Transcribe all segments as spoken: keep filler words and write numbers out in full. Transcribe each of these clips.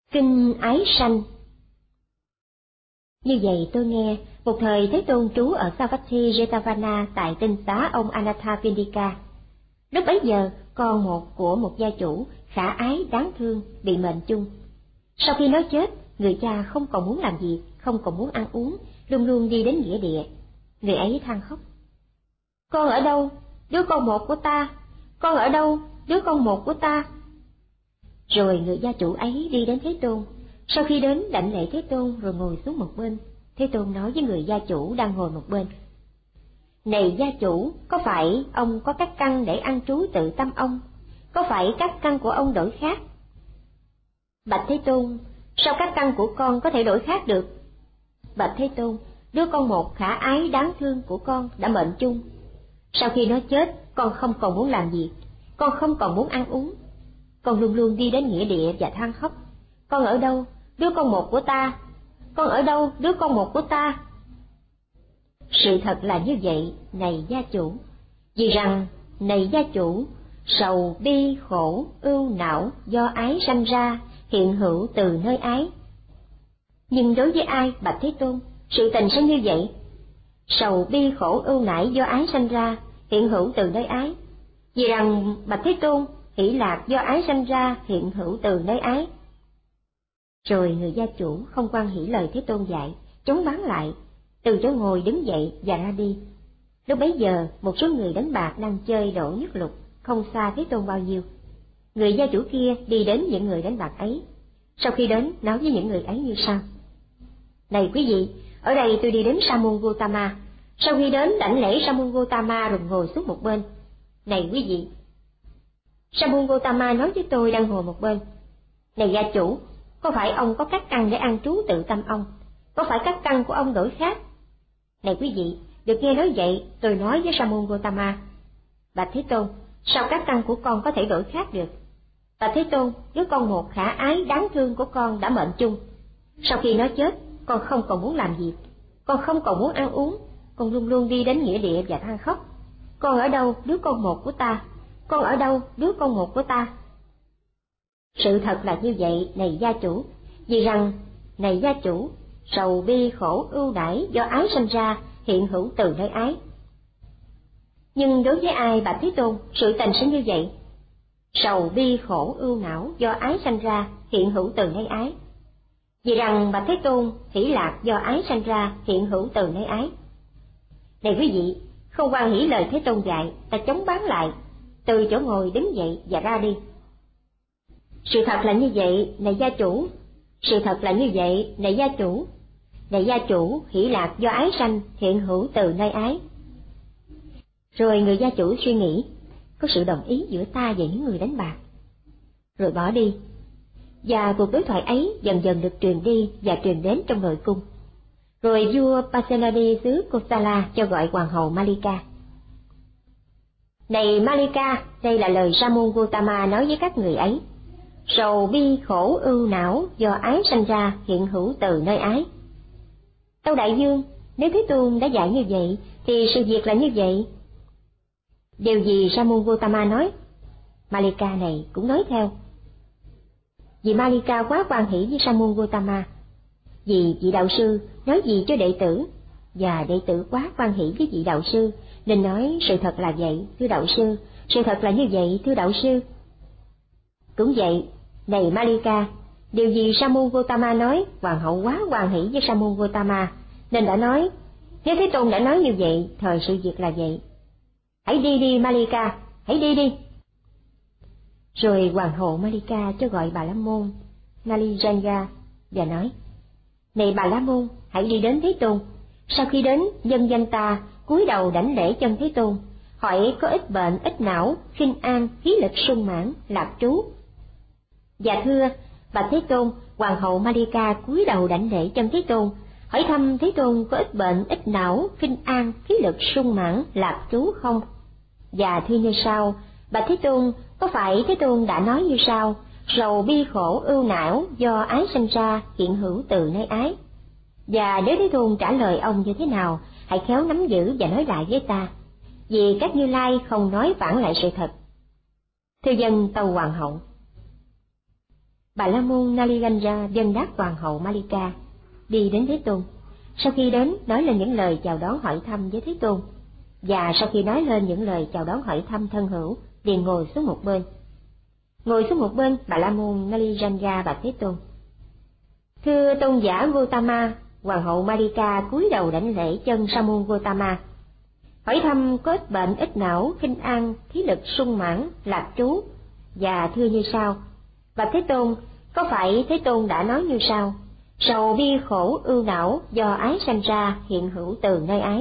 Kinh Ái Sanh. Như vậy tôi nghe, một thời Thế Tôn trú ở Savatthi Jetavana tại tinh xá ông Anathapindika. Lúc bấy giờ, con một của một gia chủ khả ái đáng thương bị mệnh chung. Sau khi nó chết, người cha không còn muốn làm việc, không còn muốn ăn uống, luôn luôn đi đến nghĩa địa. Người ấy than khóc: Con ở đâu, đứa con một của ta? Con ở đâu, đứa con một của ta? Rồi người gia chủ ấy đi đến Thế Tôn. Sau khi đến đảnh lễ Thế Tôn rồi ngồi xuống một bên, Thế Tôn nói với người gia chủ đang ngồi một bên: Này gia chủ, có phải ông có các căn để an trú tự tâm ông? Có phải các căn của ông đổi khác? Bạch Thế Tôn, sao các căn của con có thể đổi khác được? Bạch Thế Tôn, đứa con một khả ái đáng thương của con đã mệnh chung. Sau khi nó chết, con không còn muốn làm việc, con không còn muốn ăn uống. Con luôn luôn đi đến nghĩa địa và than khóc: Con ở đâu, đứa con một của ta? Con ở đâu, đứa con một của ta? Sự thật là như vậy, này gia chủ. Vì rằng, này gia chủ, sầu, bi, khổ, ưu, não do ái sanh ra, hiện hữu từ nơi ái. Nhưng đối với ai, bạch Thế Tôn, sự tình sẽ như vậy? Sầu, bi, khổ, ưu, nãi do ái sanh ra, hiện hữu từ nơi ái. Vì rằng, bạch Thế Tôn, hỷ lạc do ái sanh ra, hiện hữu từ nơi ái. Rồi người gia chủ không quan hỷ lời Thế Tôn dạy, chống bán lại, từ chỗ ngồi đứng dậy và ra đi. Lúc bấy giờ, một số người đánh bạc đang chơi đổ nhất lục, không xa Thế Tôn bao nhiêu. Người gia chủ kia đi đến những người đánh bạc ấy. Sau khi đến, nói với những người ấy như sau: Này quý vị, ở đây tôi đi đến Sa môn Gotama. Sau khi đến đảnh lễ Sa môn Gotama rồi ngồi xuống một bên. Này quý vị, Sa môn Gotama nói với tôi đang ngồi một bên: Này gia chủ, có phải ông có các căn để an trú tự tâm ông? Có phải các căn của ông đổi khác? Này quý vị, được nghe nói vậy, tôi nói với Sa môn Gotama: Bạch Thế Tôn, sao các căn của con có thể đổi khác được? Bạch Thế Tôn, đứa con một khả ái đáng thương của con đã mệnh chung. Sau khi nó chết, con không còn muốn làm việc, con không còn muốn ăn uống, con luôn luôn đi đến nghĩa địa và than khóc: Con ở đâu, đứa con một của ta? Con ở đâu, đứa con một của ta? Sự thật là như vậy, này gia chủ. Vì rằng, này gia chủ, sầu bi khổ ưu đãi do ái sanh ra, hiện hữu từ nơi ái. Nhưng đối với ai, bạch Thế Tôn, sự tình sẽ như vậy? Sầu bi khổ ưu não do ái sanh ra, hiện hữu từ nơi ái. Vì rằng, bạch Thế Tôn, hỷ lạc do ái sanh ra, hiện hữu từ nơi ái. Này quý vị, không quan hỷ lời Thế Tôn dạy, ta chống bán lại, từ chỗ ngồi đứng dậy và ra đi. Sự thật là như vậy, này gia chủ. Sự thật là như vậy, này gia chủ. Này gia chủ, hỷ lạc do ái sanh, hiện hữu từ nơi ái. Rồi người gia chủ suy nghĩ, có sự đồng ý giữa ta và những người đánh bạc, rồi bỏ đi. Và cuộc đối thoại ấy dần dần được truyền đi và truyền đến trong nội cung. Rồi vua Pasenadi xứ Kosala cho gọi hoàng hậu Malika. Này Malika, đây là lời Sa môn Gotama nói với các người ấy: Sầu bi khổ ưu não do ái sanh ra, hiện hữu từ nơi ái. Tâu đại vương, nếu Thế Tôn đã dạy như vậy, thì sự việc là như vậy. Điều gì Sa môn Gotama nói, Malika này cũng nói theo. Vì Malika quá hoan hỷ với Sa môn Gotama, vì vị đạo sư nói gì cho đệ tử, và đệ tử quá hoan hỷ với vị đạo sư, nên nói sự thật là vậy, thưa đạo sư, sự thật là như vậy, thưa đạo sư. Cũng vậy, này Malika, điều gì Sa môn Gotama nói, hoàng hậu quá hoan hỷ với Sa môn Gotama, nên đã nói, nếu Thế Tôn đã nói như vậy, thời sự việc là vậy. Hãy đi đi Malika, hãy đi đi. Rồi hoàng hậu Malika cho gọi Bà La Môn Nalijanga và nói: Này Bà La Môn, hãy đi đến Thế Tôn. Sau khi đến, dân danh ta cúi đầu đảnh lễ chân Thế Tôn, hỏi có ít bệnh, ít não, khinh an, khí lực sung mãn, lạc trú. Dạ thưa, bạch Thế Tôn, hoàng hậu Malika cúi đầu đảnh lễ chân Thế Tôn, hỏi thăm Thế Tôn có ít bệnh, ít não, khinh an, khí lực sung mãn, lạc trú không? Dạ thưa như sau, bạch Thế Tôn, có phải Thế Tôn đã nói như sau: Sầu bi khổ ưu não do ái sanh ra, hiện hữu từ nơi ái. Và nếu Thế Tôn trả lời ông như thế nào, hãy khéo nắm giữ và nói lại với ta, vì các Như Lai không nói phản lại sự thật. Thưa dân tâu hoàng hậu. Bà La Môn Naliranja dâng đáp hoàng hậu Malika, đi đến Thế Tôn. Sau khi đến, nói lên những lời chào đón hỏi thăm với Thế Tôn, và sau khi nói lên những lời chào đón hỏi thăm thân hữu, liền ngồi xuống một bên. Ngồi xuống một bên, Bà La Môn Naliranja bạch Thế Tôn: Thưa tôn giả Gotama. Hoàng hậu Malika cúi đầu đảnh lễ chân Sa môn Gotama, hỏi thăm có ít bệnh ít não, khinh an, khí lực sung mãn, lạc trú, và thưa như sau: Bạch Thế Tôn, có phải Thế Tôn đã nói như sau: sầu bi khổ ưu não do ái sanh ra, hiện hữu từ nơi ái?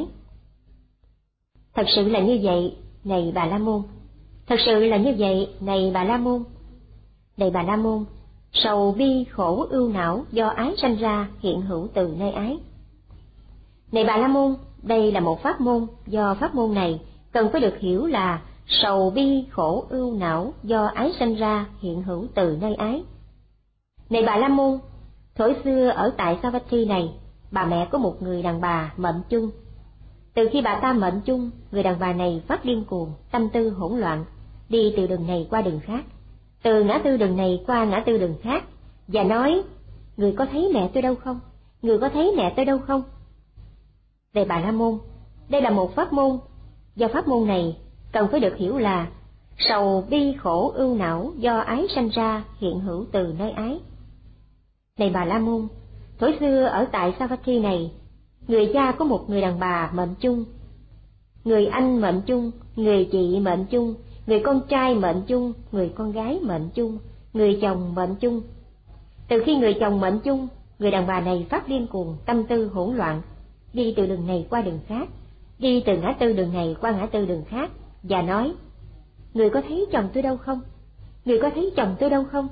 Thật sự là như vậy, này Bà La Môn. Thật sự là như vậy, này Bà La Môn. Này Bà La Môn, sầu bi khổ ưu não do ái sanh ra, hiện hữu từ nơi ái. Này Bà La Môn, đây là một pháp môn, do pháp môn này cần phải được hiểu là sầu bi khổ ưu não do ái sanh ra, hiện hữu từ nơi ái. Này Bà La Môn, thuở xưa ở tại Savatthi này, bà mẹ có một người đàn bà mệnh chung. Từ khi bà ta mệnh chung, người đàn bà này phát điên cuồng, tâm tư hỗn loạn, đi từ đường này qua đường khác, từ ngã tư đường này qua ngã tư đường khác, và nói: Người có thấy mẹ tôi đâu không? Người có thấy mẹ tôi đâu không? Này Bà La Môn, đây là một pháp môn, do pháp môn này cần phải được hiểu là sầu bi khổ ưu não do ái sanh ra, hiện hữu từ nơi ái. Này Bà La Môn, thuở xưa ở tại Savatthi này, người cha có một người đàn bà mệnh chung, người anh mệnh chung, người chị mệnh chung, người con trai mệnh chung, người con gái mệnh chung, người chồng mệnh chung. Từ khi người chồng mệnh chung, người đàn bà này phát điên cuồng, tâm tư hỗn loạn, đi từ đường này qua đường khác, đi từ ngã tư đường này qua ngã tư đường khác, và nói: Người có thấy chồng tôi đâu không? Người có thấy chồng tôi đâu không?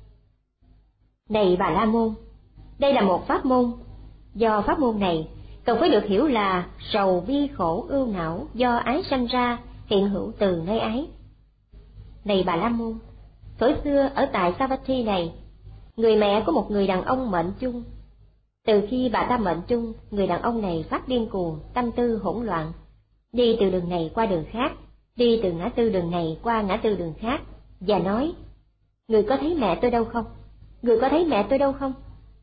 Này Bà La Môn, đây là một pháp môn, do pháp môn này cần phải được hiểu là sầu bi khổ ưu não do ái sanh ra, hiện hữu từ nơi ái. Này Bà La Môn, thuở xưa ở tại Savatthi này, người mẹ có một người đàn ông mệnh chung. Từ khi bà ta mệnh chung, người đàn ông này phát điên cuồng, tâm tư hỗn loạn, đi từ đường này qua đường khác, đi từ ngã tư đường này qua ngã tư đường khác, và nói: Người có thấy mẹ tôi đâu không? Người có thấy mẹ tôi đâu không?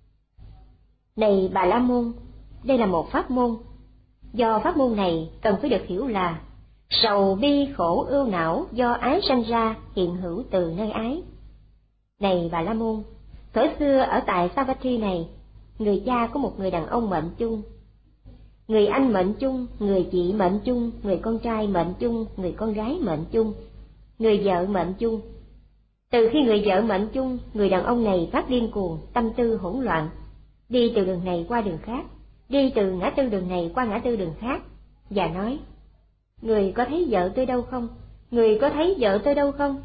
Này Bà La Môn, đây là một pháp môn, do pháp môn này cần phải được hiểu là sầu bi khổ ưu não do ái sanh ra, hiện hữu từ nơi ái. Này Bà La Môn, thuở xưa ở tại Savatthi này, người cha có một người đàn ông mệnh chung, người anh mệnh chung, người chị mệnh chung, người con trai mệnh chung, người con gái mệnh chung, người vợ mệnh chung. Từ khi người vợ mệnh chung, người đàn ông này phát điên cuồng, tâm tư hỗn loạn, đi từ đường này qua đường khác, đi từ ngã tư đường này qua ngã tư đường khác, và nói: Người có thấy vợ tôi đâu không? Người có thấy vợ tôi đâu không?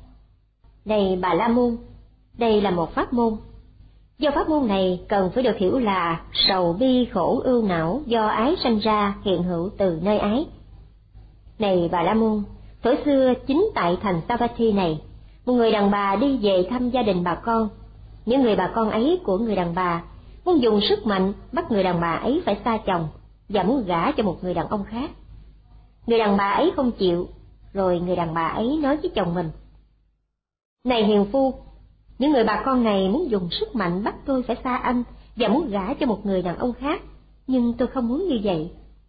Này Bà La Môn, đây là một pháp môn, do pháp môn này cần phải được hiểu là sầu bi khổ ưu não do ái sanh ra, hiện hữu từ nơi ái. Này Bà La Môn, thuở xưa chính tại thành Savatthi này, một người đàn bà đi về thăm gia đình bà con. Những người bà con ấy của người đàn bà muốn dùng sức mạnh bắt người đàn bà ấy phải xa chồng và muốn gả cho một người đàn ông khác. Người đàn bà ấy không chịu, rồi người đàn bà ấy nói với chồng mình: Này hiền phu, những người bà con này muốn dùng sức mạnh bắt tôi phải xa anh và muốn gả cho một người đàn ông khác, nhưng tôi không muốn như vậy.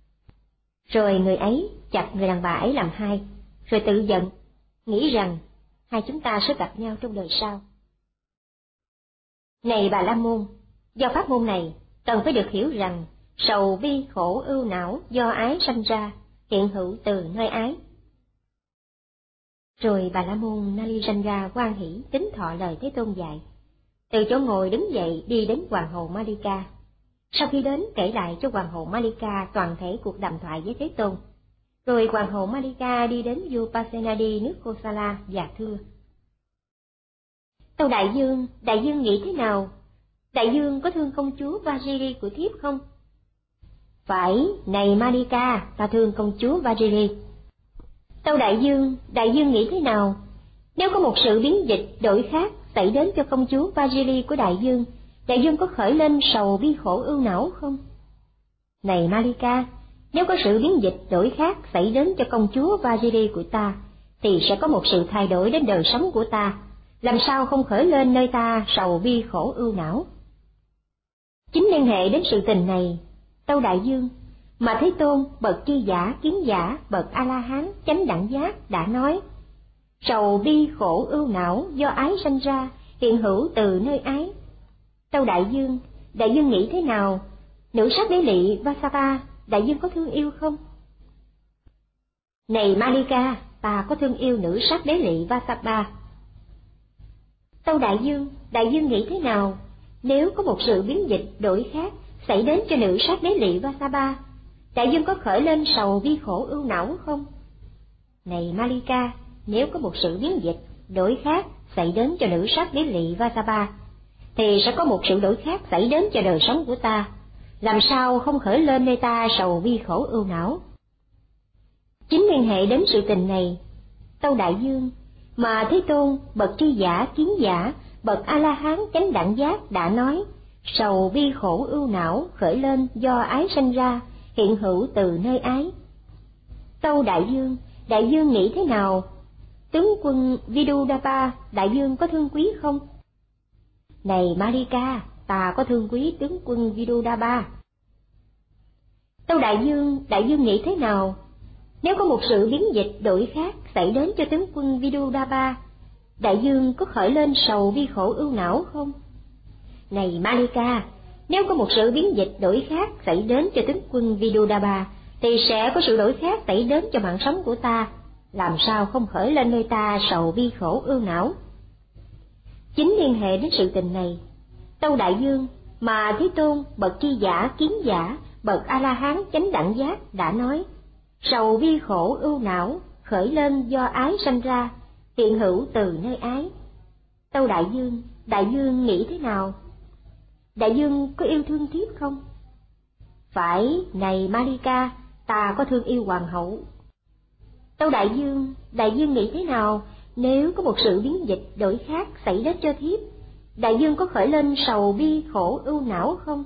Rồi người ấy chặt người đàn bà ấy làm hai, rồi tự giận, nghĩ rằng hai chúng ta sẽ gặp nhau trong đời sau. Này Bà La Môn, do pháp môn này cần phải được hiểu rằng sầu bi khổ ưu não do ái sanh ra, hiện hữu từ nơi ái. Rồi Bà La Môn Naliranja hoan hỷ tín thọ lời Thế Tôn dạy, từ chỗ ngồi đứng dậy đi đến hoàng hậu Malika. Sau khi đến, kể lại cho hoàng hậu Malika toàn thể cuộc đàm thoại với Thế Tôn. Rồi hoàng hậu Malika đi đến vua Pasenadi nước Kosala và thưa: Tâu đại dương, đại dương nghĩ thế nào? Đại dương có thương công chúa Vajiri của thiếp không? Phải, này Malika, ta thương công chúa Vajiri. Tâu đại dương, đại dương nghĩ thế nào? Nếu có một sự biến dịch đổi khác xảy đến cho công chúa Vajiri của đại dương, đại dương có khởi lên sầu bi khổ ưu não không? Này Malika, nếu có sự biến dịch đổi khác xảy đến cho công chúa Vajiri của ta, thì sẽ có một sự thay đổi đến đời sống của ta, làm sao không khởi lên nơi ta sầu bi khổ ưu não. Chính liên hệ đến sự tình này, Tâu Đại Dương mà Thế Tôn bậc tri giả kiến giả bậc A La Hán chánh đẳng giác đã nói: sầu bi khổ ưu não do ái sanh ra, hiện hữu từ nơi ái. Tâu Đại Dương, Đại Dương nghĩ thế nào? Nữ sắc đế lị Vasapa, Đại Dương có thương yêu không? Này Malika, ta có thương yêu nữ sắc đế lị Vasapa. Tâu Đại Dương, Đại Dương nghĩ thế nào? Nếu có một sự biến dịch đổi khác xảy đến cho nữ sắc đế lị Vasapa, Đại Dương có khởi lên sầu bi khổ ưu não không? Này Malika, nếu có một sự biến dịch đổi khác xảy đến cho nữ sắc đế lị Vasapa, thì sẽ có một sự đổi khác xảy đến cho đời sống của ta, làm sao không khởi lên nơi ta sầu bi khổ ưu não. Chính liên hệ đến sự tình này, Tâu Đại Dương mà Thế Tôn bậc tri giả kiến giả bậc A La Hán chánh đẳng giác đã nói: sầu bi khổ ưu não khởi lên do ái sanh ra, hiện hữu từ nơi ái. Tâu Đại Dương, Đại Dương nghĩ thế nào? Tướng quân Vidudapa, Đại Dương có thương quý không? Này Malika, ta có thương quý tướng quân Vidudapa. Tâu Đại Dương, Đại Dương nghĩ thế nào? Nếu có một sự biến dịch đổi khác xảy đến cho tướng quân Vidudapa, Đại Dương có khởi lên sầu bi khổ ưu não không? Này Malika, nếu có một sự biến dịch đổi khác xảy đến cho tướng quân Vidudapa, thì sẽ có sự đổi khác xảy đến cho mạng sống của ta, làm sao không khởi lên nơi ta sầu bi khổ ưu não. Chính liên hệ đến sự tình này, Tâu Đại Dương mà Thế Tôn bậc tri giả kiến giả bậc A La Hán chánh đẳng giác đã nói: sầu bi khổ ưu não khởi lên do ái sanh ra, hiện hữu từ nơi ái. Tâu Đại Dương, Đại Dương nghĩ thế nào? Đại Dương có yêu thương thiếp không? Phải, này Malika, ta có thương yêu hoàng hậu. Tâu Đại Dương, Đại Dương nghĩ thế nào? Nếu có một sự biến dịch đổi khác xảy đến cho thiếp, Đại Dương có khởi lên sầu bi khổ ưu não không?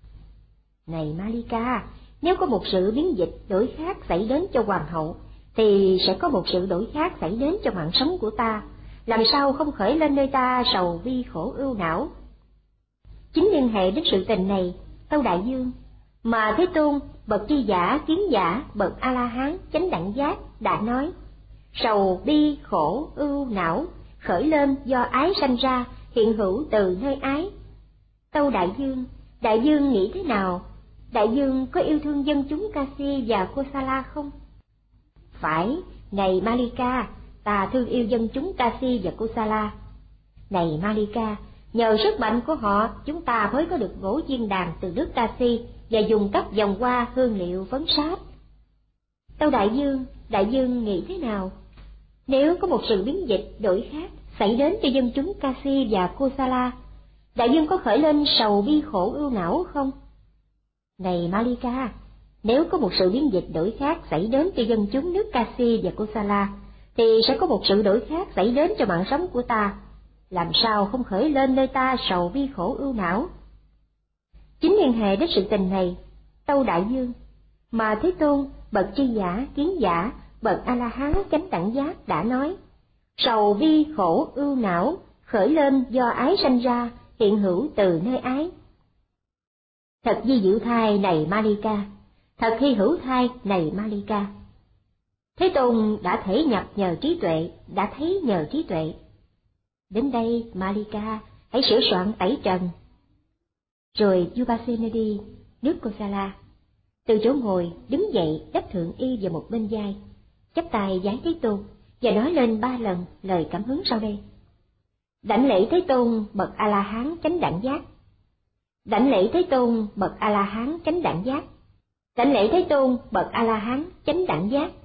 Này Malika, nếu có một sự biến dịch đổi khác xảy đến cho hoàng hậu, thì sẽ có một sự đổi khác xảy đến cho mạng sống của ta, làm sao không khởi lên nơi ta sầu bi khổ ưu não. Chính liên hệ đến sự tình này, Tâu Đại Dương mà Thế Tôn bậc tri giả kiến giả bậc A La Hán chánh đẳng giác đã nói: sầu bi khổ ưu não khởi lên do ái sanh ra, hiện hữu từ nơi ái. Tâu Đại Dương, Đại Dương nghĩ thế nào? Đại Dương có yêu thương dân chúng Kasi và Kosala không? Phải, này Malika, ta thương yêu dân chúng Kasi và Kosala. Này Malika, nhờ sức mạnh của họ, chúng ta mới có được gỗ chiên đàn từ nước Kasi và dùng cấp vòng hoa hương liệu phấn sáp. Tâu Đại Dương, Đại Dương nghĩ thế nào? Nếu có một sự biến dịch đổi khác xảy đến cho dân chúng Kasi và Kosala, Đại Dương có khởi lên sầu bi khổ ưu não không? Này Malika, nếu có một sự biến dịch đổi khác xảy đến cho dân chúng nước Kasi và Kosala, thì sẽ có một sự đổi khác xảy đến cho mạng sống của ta, làm sao không khởi lên nơi ta sầu bi khổ ưu não. Chính liên hệ đến sự tình này, Tâu Đại Dương mà Thế Tôn bậc tri giả kiến giả bậc A La Hán chánh đẳng giác đã nói: sầu bi khổ ưu não khởi lên do ái sanh ra, hiện hữu từ nơi ái. Thật di diệu thai này Malika, thật hy hữu thai này Malika. Thế Tôn đã thể nhập nhờ trí tuệ, đã thấy nhờ trí tuệ. Đến đây Malika, hãy sửa soạn tẩy trần. Rồi Yupasenadi, nước Kosala, từ chỗ ngồi đứng dậy đắp thượng y vào một bên vai, chắp tay vái Thế Tôn và nói lên ba lần lời cảm hứng sau đây: đảnh lễ Thế Tôn bậc A La Hán chánh đẳng giác, đảnh lễ Thế Tôn bậc A La Hán chánh đẳng giác, đảnh lễ Thế Tôn bậc A La Hán chánh đẳng giác.